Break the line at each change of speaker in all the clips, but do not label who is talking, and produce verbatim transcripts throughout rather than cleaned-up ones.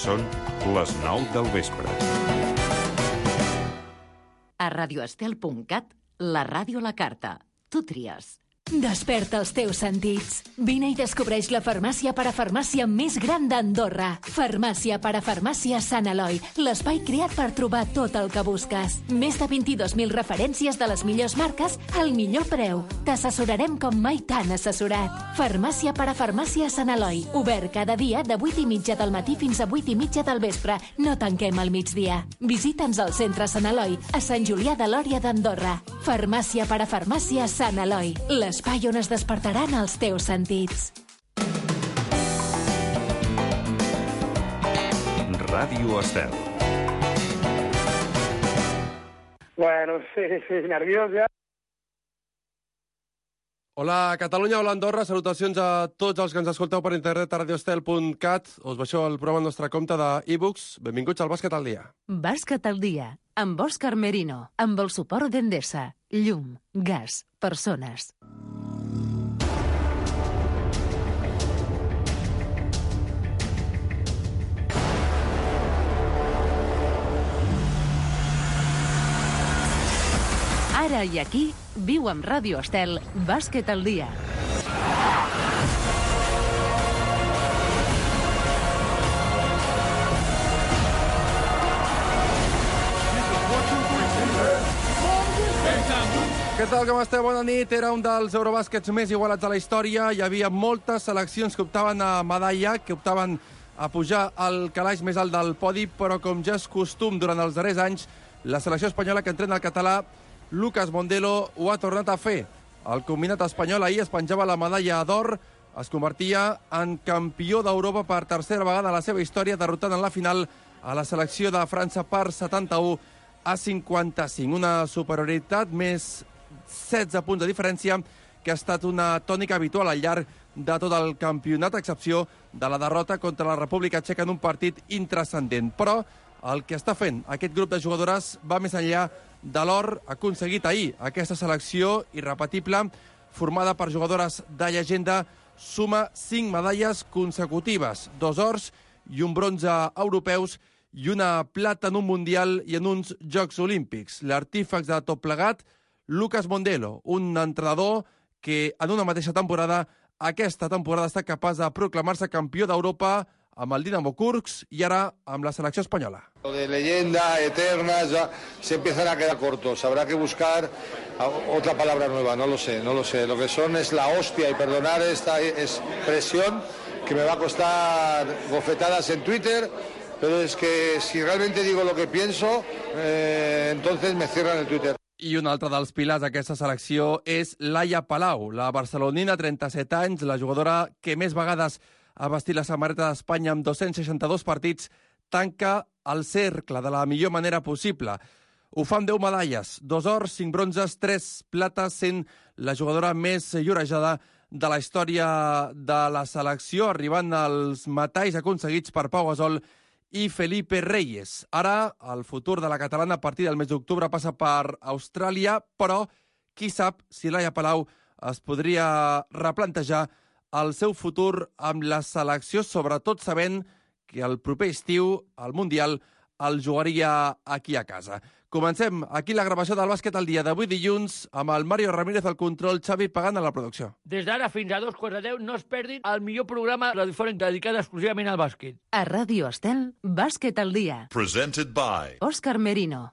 Són les nou del vespre.
A radioestel punt cat, la ràdio a la carta. Tu tries.
Desperta els teus sentits. Vine i descobreix la farmàcia parafarmàcia més gran d'Andorra. Farmàcia parafarmàcia Sant Eloi, l'espai creat per trobar tot el que busques. Més de vint-i-dos mil referències de les millors marques al millor preu. T'assessorarem com mai t'han assessorat. Farmàcia parafarmàcia Sant Eloi, obert cada dia de vuit i mitja del matí fins a vuit i mitja del vespre. No tanquem al migdia. Visita'ns al centre Sant Eloi, a Sant Julià de Lòria d'Andorra. Farmàcia parafarmàcia Sant Eloi, l'espai on es despertaran els teus sentits.
Ràdio Estel.
Bueno, sí, sí, nerviós ja.
Hola Catalunya, hola Andorra, salutacions a tots els que ens escolteu per internet a radioestel punt cat. Us baixeu el programa al nostre compte d'e-books. Benvinguts al Bàsquet al dia.
Bàsquet al dia, amb Òscar Merino, amb el suport d'Endesa. Llum, gas, persones. Ara i aquí, viu amb Ràdio Estel, Bàsquet al dia.
Què tal, com esteu? Bona nit. Era un dels Eurobàsquets més igualats de la història. Hi havia moltes seleccions que optaven a medalla, que optaven a pujar al calaix més alt del podi, però com ja és costum durant els darrers anys, la selecció espanyola que entrena el català Lucas Mondelo ho ha tornat a fer. El combinat espanyol ahir es penjava la medalla d'or, es convertia en campió d'Europa per tercera vegada a la seva història, derrotant en la final a la selecció de França per setanta-u a cinquanta-cinc. Una superioritat més setze punts de diferència que ha estat una tònica habitual al llarg de tot el campionat, a excepció de la derrota contra la República Txeca en un partit intranscendent. Però el que està fent aquest grup de jugadores va més enllà de l'or aconseguit ahir. Aquesta selecció irrepetible, formada per jugadores de llegenda, suma cinc medalles consecutives, dos ors i un bronze europeus i una plata en un Mundial i en uns Jocs Olímpics. L'artífex de tot plegat, Lucas Mondelo, un entrenador que en una mateixa temporada, aquesta temporada està capaç de proclamar-se campió d'Europa amb el Dinamo Kursk y ahora amb la selección española.
Lo de leyenda, eternas, ya se empiezan a quedar cortos. Habrá que buscar otra palabra nueva, no lo sé, no lo sé. Lo que son es la hostia y perdonar esta expresión que me va a costar bofetadas en Twitter, pero es que si realmente digo lo que pienso, eh, entonces me cierran el Twitter.
I un altre dels pilars d'aquesta selecció és Laia Palau, la barcelonina, trenta-set anys, la jugadora que més vegades ha vestit la samarreta d'Espanya amb dos-cents seixanta-dos partits, tanca el cercle de la millor manera possible. Ho fa amb deu medalles, dos ors, cinc bronzes, tres plates, sent la jugadora més llorejada de la història de la selecció, arribant als metalls aconseguits per Pau Gasol i Felipe Reyes. Ara, el futur de la catalana a partir del mes d'octubre passa per Austràlia, però qui sap si Laia Palau es podria replantejar el seu futur amb la selecció, sobretot sabent que el proper estiu, el Mundial, el jugaria aquí a casa. Comencem aquí la gravació del Bàsquet al dia d'avui dilluns amb el Mario Ramírez al control, Xavi Pagant a la producció.
Des d'ara fins a dos quarts de deu no es perdin el millor programa radiofònic dedicat exclusivament al bàsquet.
A Ràdio Estel, Bàsquet al dia.
Presented by
Òscar Merino.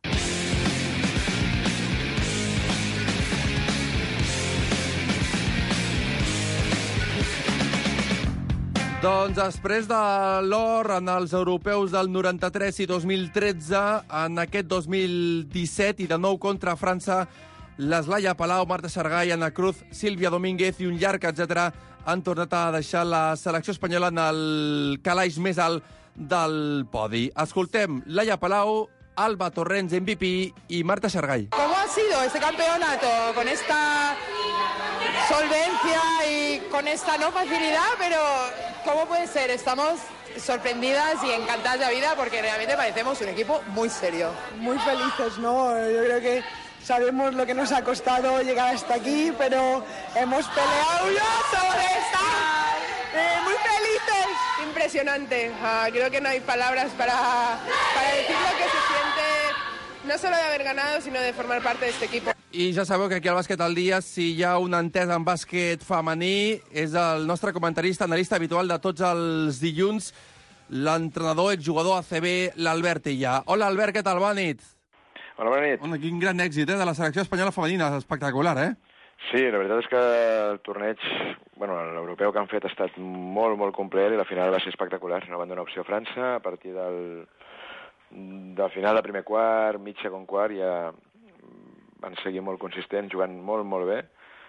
Doncs després de l'or en els europeus del noranta-tres i dos mil tretze, en aquest dos mil disset i de nou contra França, les Laia Palau, Marta Xargay, Ana Cruz, Sílvia Domínguez i un llarg etcètera han tornat a deixar la selecció espanyola en el calaix més alt del podi. Escoltem Laia Palau, Alba Torrents, M V P, y Marta Xargay.
¿Cómo ha sido este campeonato con esta solvencia y con esta no facilidad? Pero ¿cómo puede ser? Estamos sorprendidas y encantadas de la vida porque realmente parecemos un equipo muy serio.
Muy felices, ¿no? Yo creo que sabemos lo que nos ha costado llegar hasta aquí, pero hemos peleado ya sobre esta. Eh, muy felices y
impresionante. Uh, creo que no hay palabras para, para decir lo que se siente, no solo de haber ganado, sino de formar parte de este equipo.
I ja sabeu que aquí al Bàsquet al Dia, si hi ha una entesa en bàsquet femení, és el nostre comentarista, analista habitual de tots els dilluns, l'entrenador, exjugador A C B, l'Albert Illa. Hola, Albert, què tal? Bona nit.
Hola, bona nit.
Hola, quin gran èxit, eh, de la selecció espanyola femenina, espectacular, eh?
Sí, la veritat és que el torneig, bueno, l'europeu que han fet ha estat molt, molt complet i la final va ser espectacular. No van donar opció a França, a partir del, del final del primer quart, mig segon quart, ja van seguir molt consistents, jugant molt, molt bé,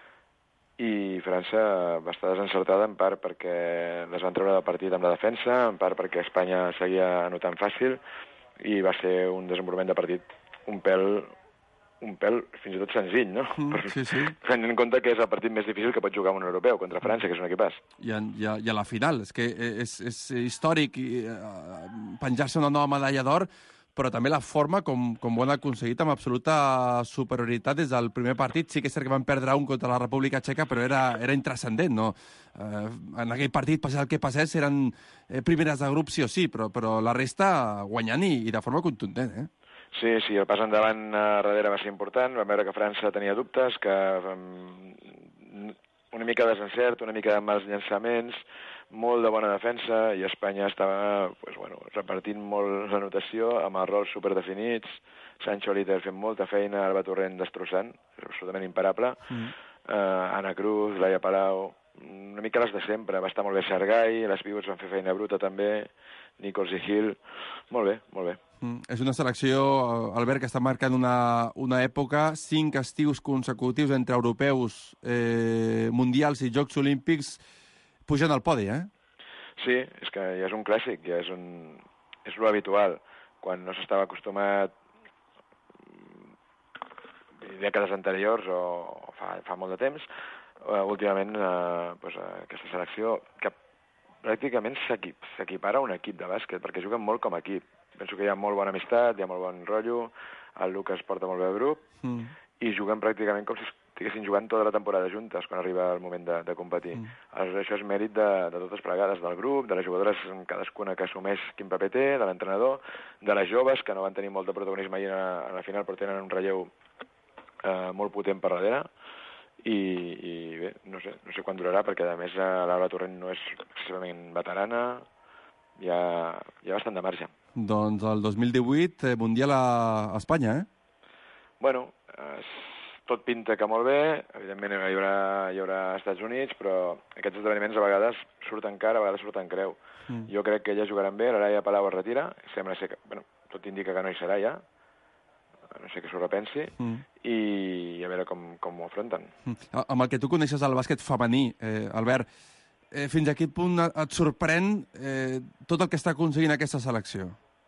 i França va estar desencertada en part perquè les van treure del partit amb la defensa, en part perquè Espanya seguia anotant fàcil, i va ser un desenvolupament de partit un pèl, un pèl fins i tot senzill, no?
Mm, sí, sí.
Tenint en compte que és el partit més difícil que pot jugar un europeu contra França, que és un equipàs.
I, en, i, a, i a la final, és que és, és històric uh, penjar-se una nova medalla d'or, però també la forma com, com ho han aconseguit amb absoluta superioritat des del primer partit. Sí que és cert que van perdre un contra la República Txeca, però era, era intrascendent, no? Eh, en aquell partit, passés el que passés, eren eh, primeres de grup sí o sí, però, però la resta guanyant i, i de forma contundent, eh?
Sí, sí, el pas endavant a darrere va ser important. Vam veure que França tenia dubtes, que um, una mica de desencert, una mica de mals llançaments, molt de bona defensa, i Espanya estava pues, bueno, repartint molt l'anotació amb errors superdefinits, Sancho Líder fent molta feina, Alba Torrent destrossant, absolutament imparable, mm. uh, Ana Cruz, Laia Palau, una mica les de sempre, va estar molt bé Xargai, les pivots van fer feina bruta també, Nichols i Hill, molt bé, molt bé.
Mm. És una selecció, Albert, que està marcant una, una època, cinc estius consecutius entre europeus, eh, mundials i Jocs Olímpics, pujant al podi, eh?
Sí, és que ja és un clàssic, ja és un... és lo habitual. Quan no s'estava acostumat dècades anteriors o fa, fa molt de temps, uh, últimament uh, pues, uh, aquesta selecció que pràcticament s'equipara a un equip de bàsquet, perquè juguen molt com a equip. Penso que hi ha molt bona amistat, hi ha molt bon rotllo, el Lucas porta molt bé el grup, mm. i juguen pràcticament com si estiguessin jugant tota la temporada juntes quan arriba el moment de, de competir. Mm. Això és mèrit de, de totes plegades, del grup, de les jugadores cadascuna que assumeix quin paper té, de l'entrenador, de les joves, que no van tenir molt de protagonisme ahir a la final, però tenen un relleu eh, molt potent per darrere, i, i bé, no sé, no sé quan durarà, perquè a més l'Alba Torrent no és excessivament veterana, hi ha, hi ha bastant de marge.
Doncs el dos mil divuit, eh, Mundial a Espanya, eh?
Bueno, eh, tot pinta que molt bé, evidentment hi haurà, hi haurà Estats Units, però aquests esdeveniments a vegades surten cara, a vegades surten creu. Mm. Jo crec que elles jugaran bé, la Laia Palau es retira, sembla ser que, bueno, tot indica que no hi serà ja, no sé que s'ho repensi, mm. i a veure com, com ho afronten.
Mm. Amb el que tu coneixes el bàsquet femení, eh, Albert, eh, fins a quin punt et sorprèn eh, tot el que està aconseguint aquesta selecció?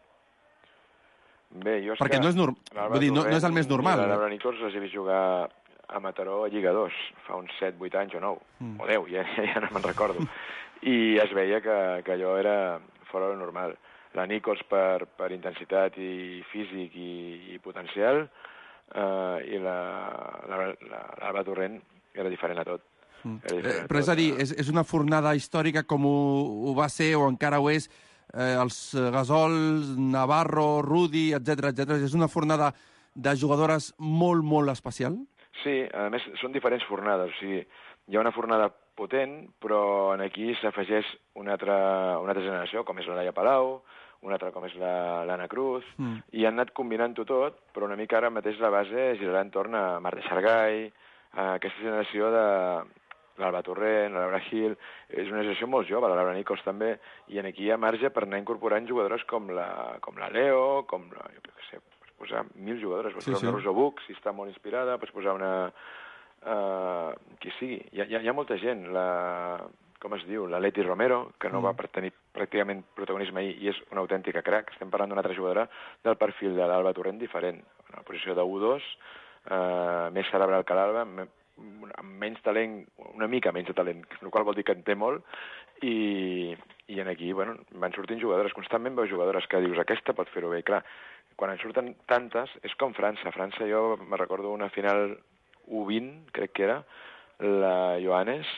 Bé, jo és
perquè
que
no és, norm... Vull dir, no, no és el més normal.
La Laura Nichols les he vist jugar a Mataró a Lliga dos, fa uns set vuit anys o nou, mm. o deu, ja, ja no me'n recordo. I es veia que, que allò era fora de lo normal. La Nichols per, per intensitat i físic i, i potencial, eh, i l'Alba Torrent era diferent a tot.
Mm. Era diferent eh, però a tot. És a dir, és, és una fornada històrica com ho, ho va ser o encara ho és, Eh, els Gasols, Navarro, Rudi, etcètera, etcètera. És una fornada de jugadores molt, molt especial?
Sí, a més, són diferents fornades. O sigui, hi ha una fornada potent, però aquí s'afegeix una altra, una altra generació, com és la Laia Palau, una altra com és l'Anna Cruz, mm. i han anat combinant-ho tot, però una mica ara mateix la base girarà entorn a Marta Xargai, a aquesta generació de l'Alba Torrent, la Laura Hill, és una generació molt jove, la Laura Nichols també, i aquí hi ha marge per anar incorporant jugadores com la, com la Leo, com la, jo què sé, pots posar mil jugadores, pots sí, posar sí. una Rosa Buch, si està molt inspirada, pots posar una... Uh, qui sigui, hi ha, hi ha molta gent, la... com es diu, la Leti Romero, que no mm. va tenir pràcticament protagonisme ahir, i és una autèntica crack. Estem parlant d'una altra jugadora del perfil de l'Alba Torrent diferent, en la posició de U dos, uh, més cerebral que l'Alba, amb menys talent, una mica menys de talent, el qual vol dir que en té molt, i, i en aquí, bueno, van sortint jugadores, constantment veus jugadores que dius, aquesta pot fer-ho bé, i clar, quan en surten tantes, és com França, França jo me recordo una final U vint, crec que era, la Johannes,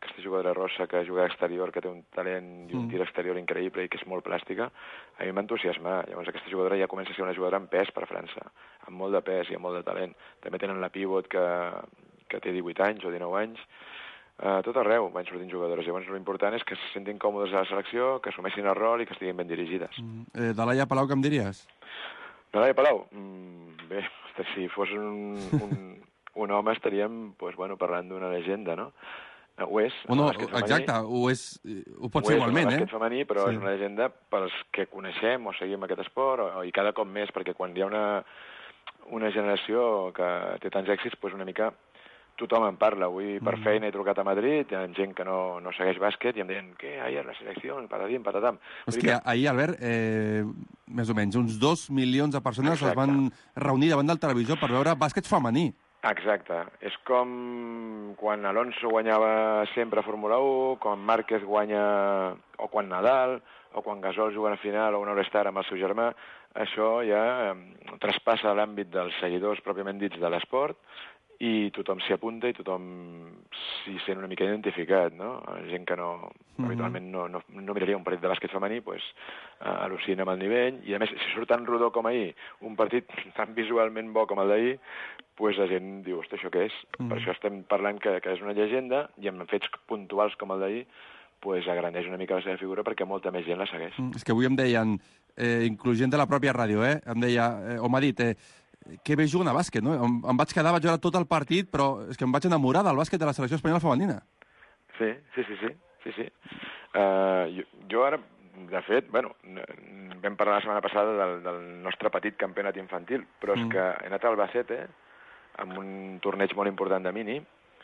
aquesta jugadora rossa que juga exterior, que té un talent i un
Mm.
tir exterior increïble i que és molt plàstica, a mi em va entusiasmar. Llavors aquesta jugadora ja comença a ser una jugadora amb pes per França, amb molt de pes i amb molt de talent. També tenen la pivot que, que té divuit anys o dinou anys. Uh, tot arreu van sortint jugadores. Llavors l'important és que se sentin còmodes a la selecció, que assumeixin el rol i que estiguin ben dirigides.
Mm. Eh, de Laia Palau, què em diries?
De Laia Palau? Mm, bé, ostres, si fos un, un, un home estaríem pues, bueno, parlant d'una llegenda, no? Uh, ho és.
O no,
el bàsquet
exacte,
femení.
ho, és, ho pot
Ho
ser
és,
igualment,
el
eh?
bàsquet femení, però
Sí.
és una llegenda pels que coneixem o seguim aquest esport, o, i cada cop més, perquè quan hi ha una, una generació que té tants èxits, pues una mica tothom en parla. Avui per
Mm.
feina he trucat a Madrid, hi ha gent que no, no segueix bàsquet i em deien, què, ahir la selecció, patatim, patatam.
És
Vull
que
dir
ahir, Albert, eh, més o menys, uns dos milions de persones
Exacte.
es van reunir davant del televisor per veure bàsquet femení.
Exacte. És com quan Alonso guanyava sempre a Fórmula u, quan Márquez guanya, o quan Nadal, o quan Gasol juga a la final o un All-Star amb el seu germà. Això ja eh, traspassa l'àmbit dels seguidors pròpiament dits de l'esport i tothom s'hi apunta i tothom s'hi sent una mica identificat, no? Gent que no,
Mhm.
habitualment no, no, no miraria un partit de bàsquet femení, pues, eh, al·lucina amb el nivell, i a més, si surt tan rodó com ahir, un partit tan visualment bo com el d'ahir, pues la gent diu, hosti, això què és?
Mhm.
Per això estem parlant que, que és una llegenda, i amb fets puntuals com el d'ahir, pues agrandeix una mica la seva figura perquè molta més gent la segueix.
Mm, és que avui em deien, eh, inclús gent de la pròpia ràdio, eh, em deia, eh, o m'ha dit, eh, que bé juguen a bàsquet, no? Em, em vaig quedar, vaig veure tot el partit, però és que em vaig enamorar del bàsquet de la selecció espanyola femenina.
Sí, sí, sí, sí. sí, sí. Uh, jo, jo ara, de fet, bueno, n- vam parlar la setmana passada del, del nostre petit campionat infantil, però és
Mm.
que he anat a Albacete amb un torneig molt important de mini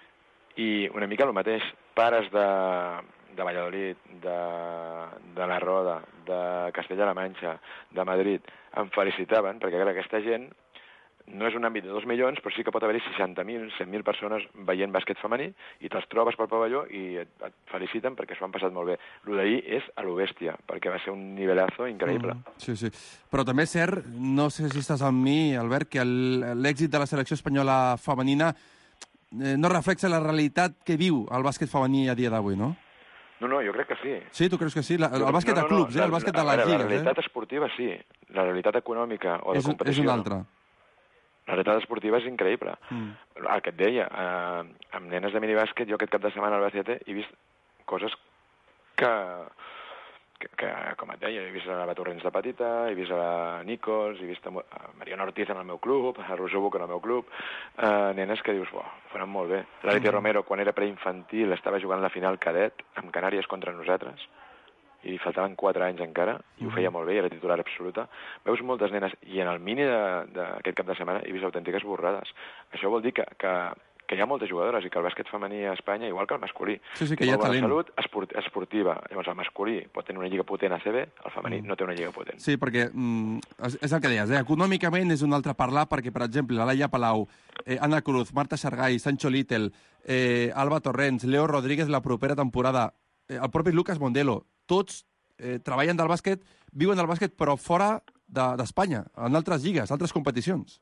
i una mica el mateix. Pares de, de Valladolid, de, de la Roda, de Castella-La Manxa, de Madrid, em felicitaven perquè clar, aquesta gent no és un àmbit de dos milions, però sí que pot haver-hi seixanta mil, cent mil persones veient bàsquet femení i te'ls trobes pel pavelló i et, et feliciten perquè s'ho han passat molt bé. Lo d'ahir és a lo bèstia, perquè va ser un nivelazo increïble.
Mm, sí, sí. Però també és cert, no sé si estàs amb mi, Albert, que el- l'èxit de la selecció espanyola femenina eh, no reflexa la realitat que viu el bàsquet femení a dia d'avui, no?
No, no, jo crec que sí.
Sí, tu creus que sí? La, el
Jo-
bàsquet
no,
de
no,
clubs,
no,
eh? El bàsquet de
a
les
veure,
lligues,
La realitat
eh?
esportiva sí, la realitat econòmica o de
És, un-
competició.
és una altra.
La realitat esportiva és increïble.
Mm.
El que et deia, eh, amb nenes de minibàsquet, jo aquest cap de setmana al Albacete he vist coses que, que, que, com et deia, he vist a la Torrents de petita, he vist a la Nichols, he vist a, Mo- a Mariana Ortiz en el meu club, a Roser Buch en el meu club, eh, nenes que dius, buah, ho faran molt bé. La Leti
Mm.
Romero, quan era preinfantil, estava jugant la final cadet amb Canàries contra nosaltres, i faltaven quatre anys encara, i ho feia molt bé, i era titular absoluta. Veus moltes nenes, i en el mini d'aquest cap de setmana he vist autèntiques borrades. Això vol dir que, que, que hi ha moltes jugadores i que el bàsquet femení a Espanya, igual que el masculí,
Sí, sí, que
té
hi ha
molt bona
talent.
salut esport, esportiva. Llavors el masculí pot tenir una lliga potent a C B, el femení
Mm.
no té una lliga potent.
Sí, perquè mm, és, és el que deies, eh? Econòmicament és un altre parlar, perquè, per exemple, la Laia Palau, eh, Anna Cruz, Marta Xargai, Sancho Little, eh, Alba Torrents, Leo Rodríguez la propera temporada, eh, el propi Lucas Mondelo, tots eh, treballen del bàsquet, viuen del bàsquet, però fora d'Espanya, de, en altres lligues, altres competicions.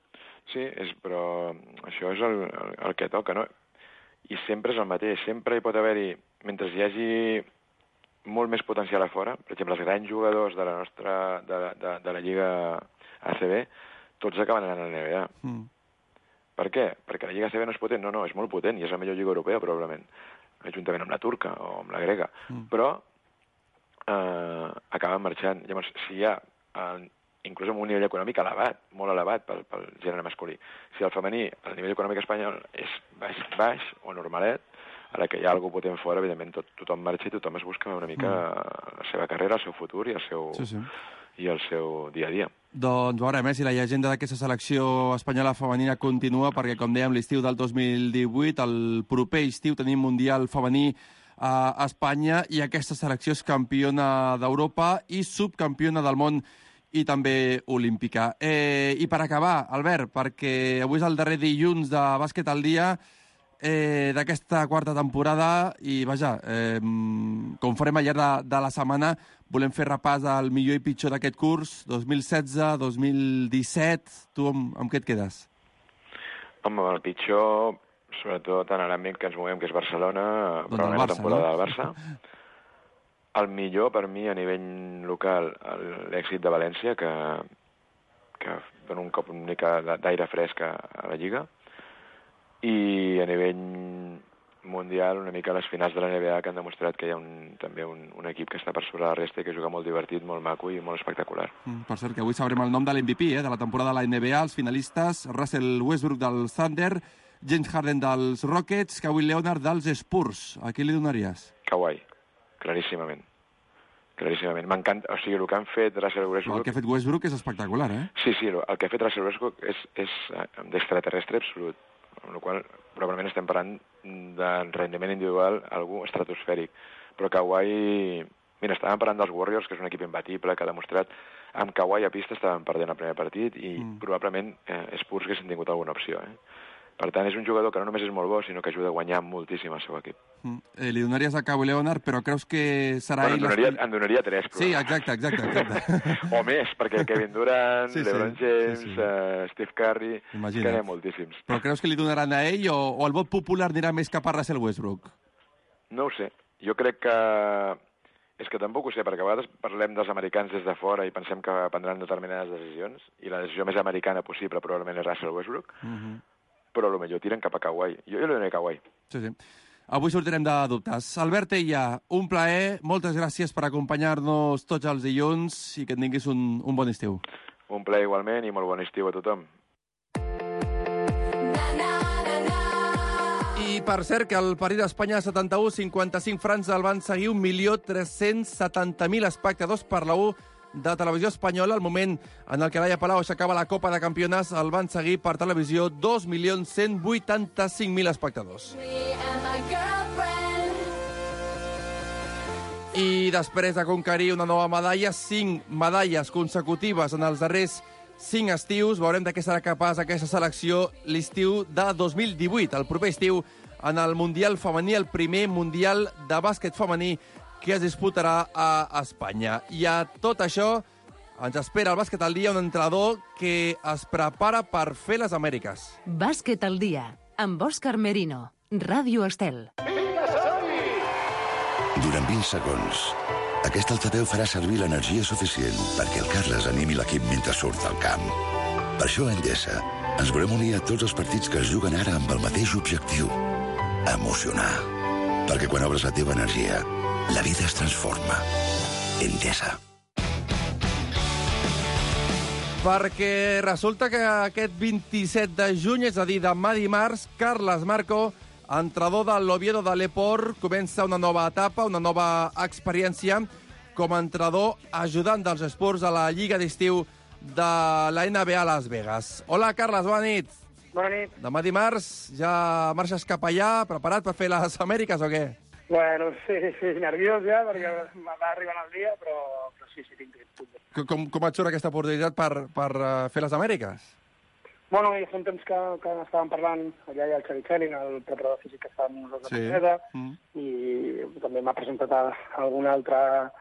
Sí, és, però això és el, el, el que toca, no? I sempre és el mateix, sempre hi pot haver-hi, mentre hi hagi molt més potencial a fora, per exemple, els grans jugadors de la nostra, de, de, de la Lliga A C B, tots acaben anant a la N B A.
Mm.
Per què? Perquè la Lliga A C B no és potent? No, no, és molt potent, i és la millor lliga europea, probablement, juntament amb la turca o amb la grega.
Mm.
Però eh, acaben marxant. Llavors, si hi ha, eh, inclús amb un nivell econòmic elevat, molt elevat pel, pel gènere masculí, si el femení, el nivell econòmic espanyol és baix, baix o normalet, ara que hi ha algú potent fora, evidentment tot, tothom marxa i tothom es busca una mica mm. la seva carrera, el seu futur i el seu,
Sí, sí.
i el seu dia a dia.
Doncs veurem eh, si la llegenda d'aquesta selecció espanyola femenina continua, perquè, com dèiem, l'estiu del dos mil divuit, el proper estiu tenim Mundial femení a Espanya, i aquesta selecció és campiona d'Europa i subcampiona del món i també olímpica. Eh, I per acabar, Albert, perquè avui és el darrer dilluns de Bàsquet al dia eh, d'aquesta quarta temporada i, vaja, eh, com farem al llarg de, de la setmana, volem fer repàs al millor i pitjor d'aquest curs, dos mil setze, dos mil disset. Tu amb, amb què et quedes?
Home, el pitjor sobretot en l'àmbit que ens movem, que és Barcelona,
Doncs
probablement la
Barça,
temporada
no?
del Barça. El millor per mi a nivell local, l'èxit de València, que, que dona un cop una mica d'aire fresc a, a la Lliga, i a nivell mundial una mica les finals de la N B A, que han demostrat que hi ha un, també un, un equip que està per sobre la resta i que juga molt divertit, molt maco i molt espectacular.
Mm, per cert, que avui sabrem el nom de l'M V P, eh, de la temporada de la N B A, els finalistes, Russell Westbrook del Thunder, James Harden dels Rockets, Kawhi Leonard dels Spurs. A qui li donaries?
Kawhi, claríssimament. Claríssimament. M'encanta, o sigui, el que han fet Russell Westbrook...
El que ha fet Westbrook és espectacular, eh?
Sí, sí, el que ha fet Russell Westbrook és, és d'extraterrestre absolut, amb la qual probablement estem parlant de rendiment individual algú estratosfèric. Però Kawhi... Mira, estàvem parlant dels Warriors, que és un equip imbatible, que ha demostrat... Amb Kawhi a pista estàvem perdent el primer partit i mm. probablement eh, Spurs haguessin tingut alguna opció, eh? Per tant, és un jugador que no només és molt bo, sinó que ajuda a guanyar moltíssim el seu equip.
Mm. Eh, li donaries a Kawhi Leonard, però creus que serà
bueno,
ell...
En donaria, en donaria tres, però...
Sí, exacte, exacte, exacte.
O més, perquè Kevin Durant, sí, LeBron
sí,
James,
sí, sí.
Uh, Steve Curry...
Imagina't.
Que n'hi ha moltíssims.
Però creus que li donaran a ell o, o el vot popular anirà més cap a Russell Westbrook?
No ho sé. Jo crec que... És que tampoc ho sé, perquè a vegades parlem dels americans des de fora i pensem que prendran determinades decisions, i la decisió més americana possible probablement és Russell Westbrook,
Uh-huh.
però potser tiren cap a Kawhi. Jo, jo li donaré Kawhi.
Sí, sí. Avui sortirem de dubtes. Albert Ella, un plaer, moltes gràcies per acompanyar-nos tots els dilluns i que et tinguis un, un bon estiu.
Un plaer igualment i molt bon estiu a tothom.
I per cert que el partit d'Espanya setanta-u cinquanta-cinc França el van seguir un milió tres-cents setanta mil espectadors per la U de Televisió Espanyola. Al moment en el que Laia Palau aixecava la Copa de Campionats el van seguir per televisió dos milions cent vuitanta-cinc mil espectadors. I després de conquerir una nova medalla, cinc medalles consecutives en els darrers cinc estius, veurem de què serà capaç aquesta selecció l'estiu de dos mil divuit, el proper estiu, en el Mundial Femení, el primer Mundial de bàsquet femení que es disputarà a Espanya. I a tot això ens espera el Bàsquet al dia, un entrenador que es prepara per fer les Amèriques.
Bàsquet al dia, amb Òscar Merino, Ràdio Estel.
Durant vint segons, aquest altaveu farà servir l'energia suficient perquè el Carles animi l'equip mentre surt al camp. Per això a Endesa ens volem unir a tots els partits que es juguen ara amb el mateix objectiu: emocionar. Perquè quan obres la teva energia, la vida es transforma. Endesa.
Perquè resulta que aquest vint-i-set de juny, és a dir, demà dimarts, Carles Marco, entrenador de l'Oviedo de l'Eport, comença una nova etapa, una nova experiència com a entrenador ajudant dels Spurs a la Lliga d'Estiu de la N B A a Las Vegas. Hola, Carles, bona nit.
Bona nit.
Demà dimarts ja marxes cap allà, preparat per fer les Amèriques o què?
Bueno, sí, sí, nerviós ja, perquè va arribant el dia, però, però sí, sí, tinc temps.
Com, com et surt aquesta oportunitat per, per uh, fer les Amèriques?
Bueno, ja fa un temps que, que estàvem parlant, allà hi ha el Xavi Fèlin, el preparador físic que està amb nosaltres
Sí.
a Moneda,
Mm.
i també m'ha presentat a, a algun altre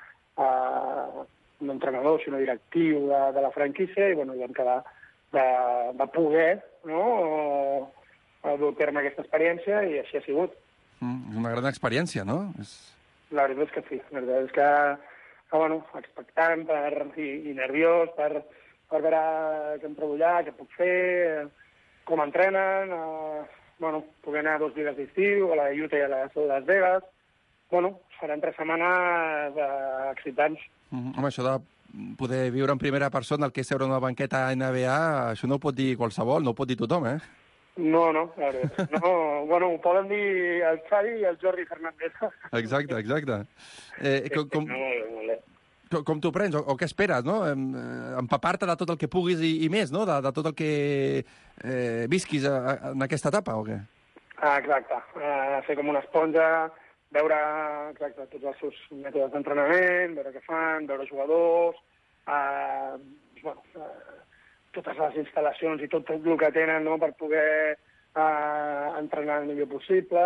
uh, un entrenador, sinó directiu de, de la franquícia, i bueno, hi vam quedar de, de poder, no?, dur a terme aquesta experiència, i així ha sigut.
Mm, és una gran experiència, no? És...
La veritat és que sí. La veritat és que, que bueno, expectant per, i, i nerviós per, per veure què em trobo allà, què puc fer, com entrenen, eh, bueno, poder anar a dos dies d'estiu, a la Utah i a les Las Vegas. Bueno, seran tres setmanes eh, excitants.
Mm, home, això de poder viure en primera persona el que és seure una banqueta N B A, això no ho pot dir qualsevol, no ho pot dir tothom, eh?
No, no, la veritat. No, bueno, ho poden dir el Xavi i el Jordi Fernández.
Exacte, exacte. Eh, com, com,
No, molt bé.
com, com t'ho prens o, o què esperes, no? Em, eh, empapar-te de tot el que puguis i, i més, no? De, de tot el que eh, visquis a, a, en aquesta etapa, o què?
Ah, exacte. Uh, fer com una esponja, veure exacte, tots els seus mètodes d'entrenament, veure què fan, veure jugadors, uh, bueno, uh, totes les instal·lacions i tot el que tenen, no?, per poder uh, entrenar el millor possible,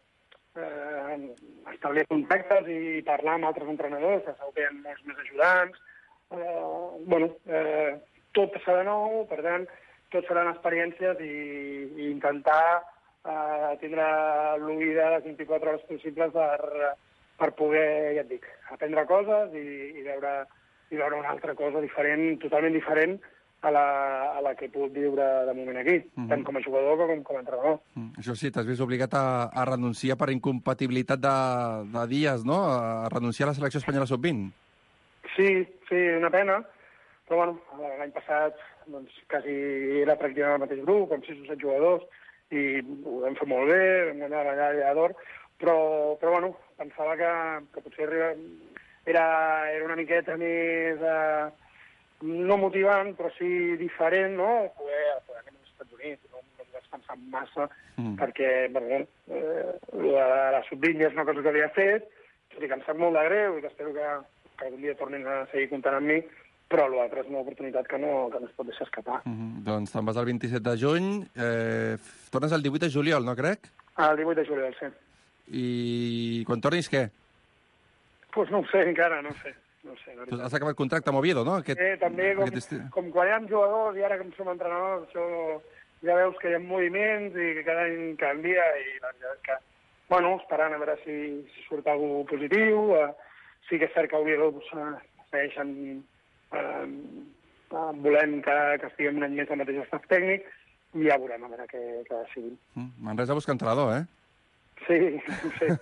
uh, establir contactes i parlar amb altres entrenadors, que segur que hi ha molts més ajudants. Uh, bueno, uh, tot serà nou, per tant, tot seran experiències i, i intentar eh, tindre l'oïda les vint-i-quatre hores possibles per, per poder, ja et dic, aprendre coses i, i, veure, i veure una altra cosa diferent, totalment diferent a la, a la que he pogut viure de moment aquí, mm-hmm. tant com a jugador com com a entrenador.
Mm. Això sí, t'has vist obligat a, a renunciar per incompatibilitat de, de dies, no? A renunciar a la selecció espanyola sub vint.
Sí, sí, una pena, però bueno, l'any passat doncs, quasi era pràcticament el mateix grup, amb sis o set jugadors, i ho vam fer molt bé, vam guanyar la medalla d'or, però, però bueno, pensava que, que potser era, era una miqueta més, eh, no motivant, però sí diferent, no? Poder, poder anar als Estats Units, no, no em vaig pensar massa, mm. perquè, bueno, eh, la, la sub vint és una cosa que havia fet, tot i que em sap molt de greu i que espero que, que algun dia tornin a seguir comptant amb mi, però l'altre és una oportunitat que no, que no es pot deixar escapar. Mm-hmm.
Doncs te'n vas el vint-i-set de juny, eh, tornes el divuit de juliol, no crec?
Ah, el divuit de juliol, sí.
I quan tornis, què?
Doncs pues no ho sé encara, no ho sé. No sé
pues has acabat contracte amb Oviedo, no? Aquest,
eh, també, com, com quan hi ha jugadors i ara que som entrenadors, això ja veus que hi ha moviments i que cada any canvia i la veritat és que, bueno, esperant a veure si, si surt alguna cosa positiu, eh, sí que és cert que Oviedo pues, segueixen eh, volem que, que estiguem un any més al mateix estat tècnic i ja veurem a veure què, què decidim.
Mm, Manresa busca entrenador, eh?
Sí, ho sé.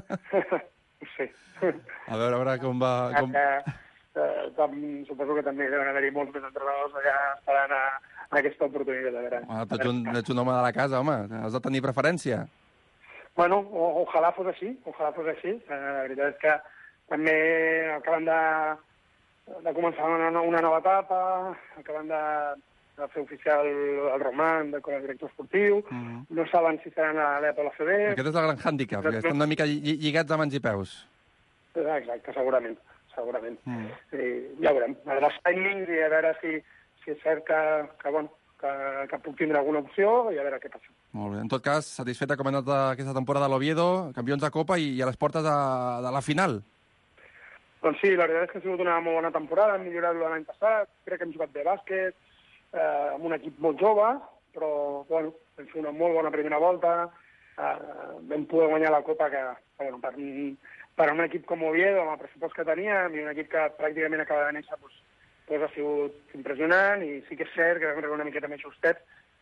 Ho sé.
A veure, a veure com va... Com...
Que, eh, tam, suposo que també deuen haver-hi molts més entrenadors allà esperant a, a aquesta oportunitat. A veure,
ah, tu ets un, ets un home de la casa, home. Has de tenir preferència.
Bueno, o, ojalà fos així, ojalà fos així. Eh, la veritat és que també acaben de... de començar una, una nova etapa, acabant de, de fer oficial el Roman com a director esportiu, mm. no saben si seran a l'E P o a la C B.
Aquest és el gran hàndicap, que estan una mica lligats a mans i peus.
Exacte, segurament, segurament. Mm. I ja veurem, a veure els timings i a veure si, si és cert que, que, bueno, que, que puc tindre alguna opció i a veure què passa.
Molt bé. En tot cas, satisfeta com ha anat aquesta temporada de l'Oviedo, campions de Copa i, i a les portes de, de la final.
Doncs sí, la veritat és que ha sigut una molt bona temporada, hem millorat l'any passat, crec que hem jugat bé bàsquet, eh, amb un equip molt jove, però bueno, vam fer una molt bona primera volta, eh, vam poder guanyar la Copa que, bueno, per, per un equip com Oviedo, amb el pressupost que teníem, i un equip que pràcticament acaba de néixer, doncs, doncs ha sigut impressionant, i sí que és cert que vam arribar una miqueta més justets,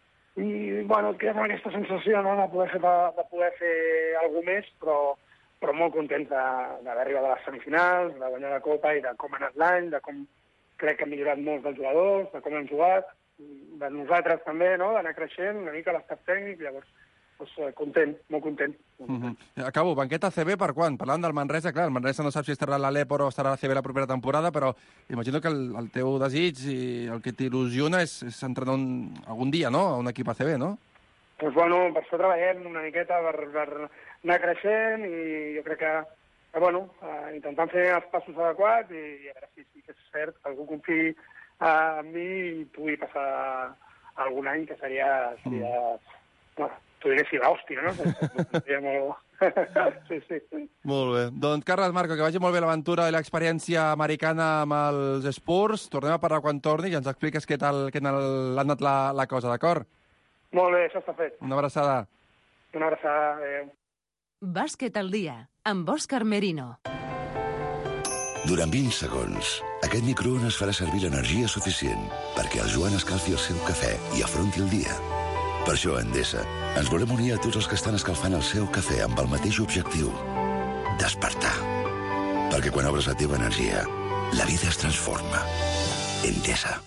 i bueno, et quedes amb aquesta sensació, no?, de poder fer, de poder fer alguna més, però però molt contents d'haver arribat a les semifinals, de guanyar la Copa i de com ha anat l'any, de com crec que han millorat molts dels jugadors, de com hem jugat, de nosaltres també, no?, d'anar creixent una mica a l'estat tècnic, llavors, doncs, content, molt content. Molt content.
Mm-hmm. Acabo, banqueta C B per quan? Parlant del Manresa, clar, el Manresa no sap si estarà a l'E P o estarà a la C B la propera temporada, però imagino que el, el teu desig i el que t'il·lusiona és, és entrenar un, algun dia, no?, a un equip a C B, no?
Doncs, bueno, per això treballem una miqueta per, per anar creixent i jo crec que, que bueno, eh, intentant fer els passos adequats i, i a veure si sí que és cert que algú confiï eh, en mi i pugui passar algun any que seria, seria mm. bueno, t'ho diré si l'hòstia, no? Seria molt... sí, sí.
Molt bé. Doncs, Carles Marco, que vagi molt bé l'aventura i l'experiència americana amb els Spurs. Tornem a parlar quan torni i ens expliques què tal què ha anat la, la cosa, d'acord?
Molt bé, això està fet.
Una abraçada.
Una abraçada, adéu.
Bàsquet al dia, amb Òscar Merino.
Durant vint segons, aquest microones farà servir l'energia suficient perquè el Joan escalfi el seu cafè i afronti el dia. Per això, a Endesa, ens volem unir a tots els que estan escalfant el seu cafè amb el mateix objectiu: despertar. Perquè quan obres la teva energia, la vida es transforma. Endesa.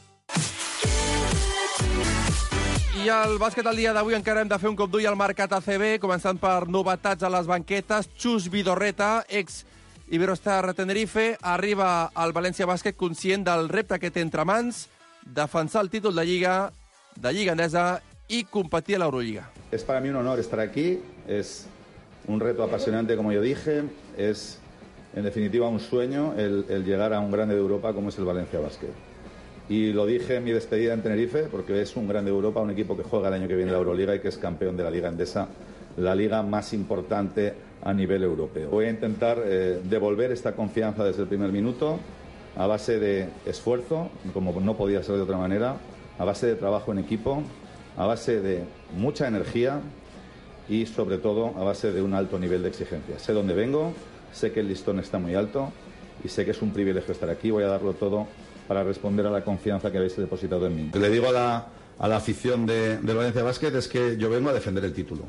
I al bàsquet al dia d'avui encara hem de fer un cop d'ull al mercat A C B, començant per novetats a les banquetes. Chus Vidorreta, ex Iberostar Tenerife, arriba al València Bàsquet conscient del repte que té entre mans, defensar el títol de Lliga, de Lliga Endesa y competir a la Euroliga.
Es para mí un honor estar aquí, es un reto apasionante, como yo dije, es en definitiva un sueño el, el llegar a un grande de Europa como es el Valencia Bàsquet. Y lo dije en mi despedida en Tenerife, porque es un grande de Europa, un equipo que juega el año que viene la Euroliga y que es campeón de la Liga Endesa, la liga más importante a nivel europeo. Voy a intentar eh, devolver esta confianza desde el primer minuto, a base de esfuerzo, como no podía ser de otra manera, a base de trabajo en equipo, a base de mucha energía y sobre todo a base de un alto nivel de exigencia. Sé dónde vengo, sé que el listón está muy alto y sé que es un privilegio estar aquí. Voy a darlo todo para responder a la confianza que habéis depositado en mí. Le digo a la, a la afición de, del Valencia Basket es que yo vengo a defender el título,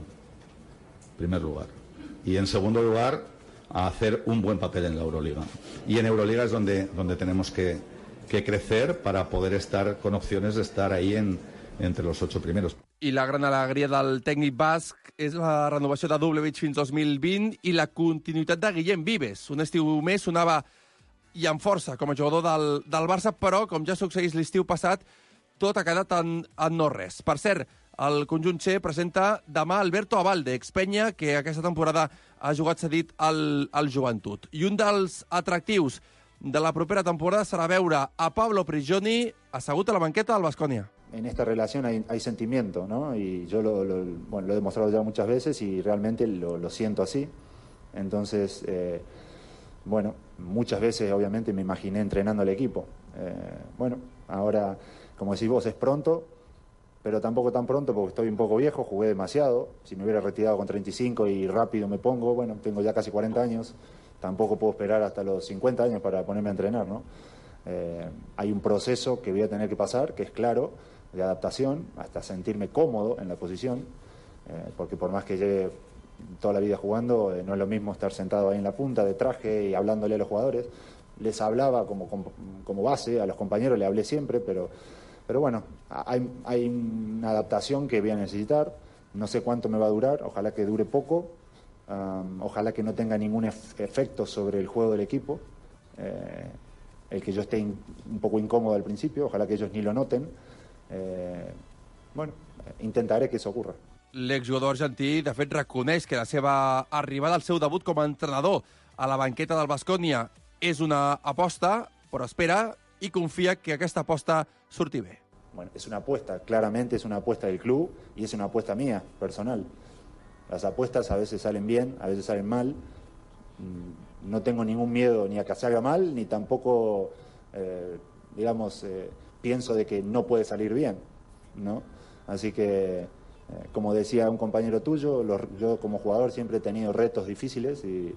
en primer lugar. Y en segundo lugar, a hacer un buen papel en la Euroliga. Y en Euroliga es donde, donde tenemos que, que crecer para poder estar con opciones de estar ahí en, entre los ocho primeros.
I la gran alegria del tècnic basc és la renovació de Dubljevic fins dos mil vint i la continuïtat de Guillem Vives. Un estiu més sonava i amb força com a jugador del, del Barça, però, com ja succeís l'estiu passat, tot ha quedat en, en no res. Per cert, el conjunt C presenta demà Alberto Abalde, expenya, que aquesta temporada ha jugat cedit al, al Joventut. I un dels atractius de la propera temporada serà veure a Pablo Prigioni assegut a la banqueta del Baskonia.
En esta relación hay, hay sentimiento, ¿no? Y yo lo, lo, bueno, lo he demostrado ya muchas veces y realmente lo, lo siento así. Entonces, eh, bueno, muchas veces obviamente me imaginé entrenando al equipo. Eh, bueno, ahora, como decís vos, es pronto, pero tampoco tan pronto porque estoy un poco viejo, jugué demasiado. Si me hubiera retirado con treinta y cinco y rápido me pongo, bueno, tengo ya casi cuarenta años, tampoco puedo esperar hasta los cincuenta años para ponerme a entrenar, ¿no? Eh, hay un proceso que voy a tener que pasar, que es claro, de adaptación, hasta sentirme cómodo en la posición, eh, porque por más que lleve toda la vida jugando, eh, no es lo mismo estar sentado ahí en la punta de traje y hablándole a los jugadores. Les hablaba como, como, como base, a los compañeros le hablé siempre, pero, pero bueno, hay, hay una adaptación que voy a necesitar, no sé cuánto me va a durar, ojalá que dure poco, um, ojalá que no tenga ningún ef- efecto sobre el juego del equipo, eh, el que yo esté in, un poco incómodo al principio, ojalá que ellos ni lo noten. Eh, bueno, intentaré que eso ocurra.
L'exjugador argentí, de fet, reconeix que la seva arribada al seu debut com a entrenador a la banqueta del Baskonia és una aposta, però espera i confia que aquesta aposta surti bé.
Bueno, es una apuesta, claramente es una apuesta del club y es una apuesta mía, personal. Las apuestas a veces salen bien, a veces salen mal. No tengo ningún miedo ni a que salga mal, ni tampoco, eh, digamos... Eh, pienso de que no puede salir bien, ¿no? Así que, eh, como decía un compañero tuyo, los, yo como jugador siempre he tenido retos difíciles y,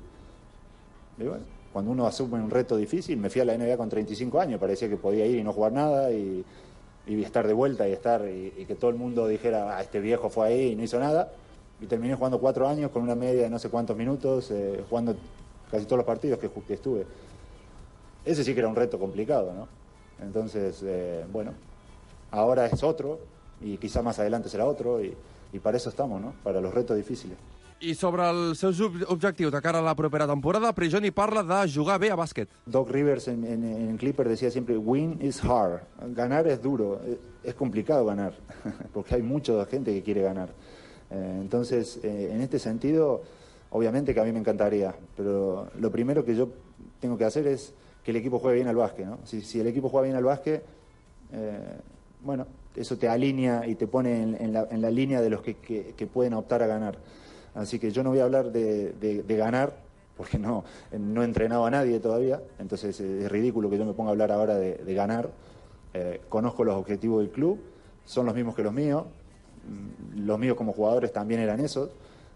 y bueno, cuando uno asume un reto difícil, me fui a la N B A con treinta y cinco años, parecía que podía ir y no jugar nada y, y estar de vuelta y estar y, y que todo el mundo dijera, ah, este viejo fue ahí y no hizo nada, y terminé jugando cuatro años con una media de no sé cuántos minutos, eh, jugando casi todos los partidos que, que estuve. Ese sí que era un reto complicado, ¿no? Entonces, eh, bueno, ahora es otro y quizá más adelante será otro y, y para eso estamos, ¿no? Para los retos difíciles.
I sobre els seus objectius de cara a la propera temporada, Prigioni parla de jugar bé a bàsquet.
Doc Rivers en, en, en Clipper decía siempre, win is hard, ganar es duro, es complicado ganar, porque hay mucha gente que quiere ganar. Eh, entonces, eh, en este sentido, obviamente que a mí me encantaría, pero lo primero que yo tengo que hacer es que el equipo juegue bien al básquet, ¿no? Si, si el equipo juega bien al básquet, eh, bueno, eso te alinea y te pone en, en, la, en la línea de los que, que, que pueden optar a ganar. Así que yo no voy a hablar de, de, de ganar, porque no, no he entrenado a nadie todavía, entonces es ridículo que yo me ponga a hablar ahora de, de ganar. Eh, conozco los objetivos del club, son los mismos que los míos, los míos como jugadores también eran esos,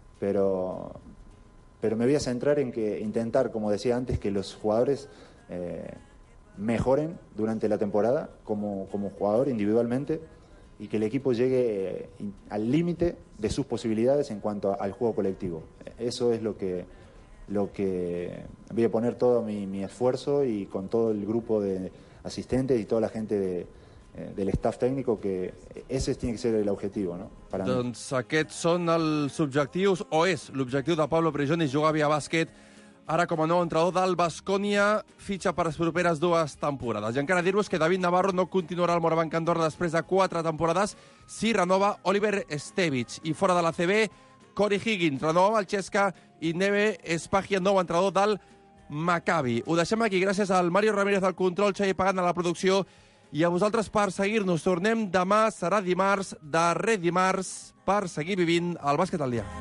pero, pero me voy a centrar en que intentar, como decía antes, que los jugadores Eh, mejoren durante la temporada como, como jugador individualmente y que el equipo llegue eh, al límite de sus posibilidades en cuanto a, al juego colectivo. Eso es lo que, lo que voy a poner todo mi, mi esfuerzo y con todo el grupo de asistentes y toda la gente de, eh, del staff técnico, que ese tiene que ser el objetivo, ¿no? Para
doncs mí. Aquests són els objectius, o és l'objectiu de Pablo Prigioni, jugar bé a bàsquet, ara com a nou entrenador del Baskonia, fitxa per les properes dues temporades. I encara dir-vos que David Navarro no continuarà al Morabanc Andorra després de quatre temporades si renova Oliver Stevic. I fora de la C B, Corey Higgins renova amb el Chesca i Neve Espagia, nou entrenador del Maccabi. Ho deixem aquí gràcies al Mario Ramírez del control, Xavi Pagant a la producció i a vosaltres per seguir-nos. Tornem demà, serà dimarts, darrer dimarts, per seguir vivint el bàsquet al dia.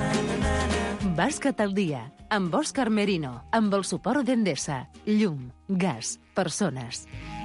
Bàsquet al dia, amb Òscar Merino, amb el suport d'Endesa, llum, gas, persones.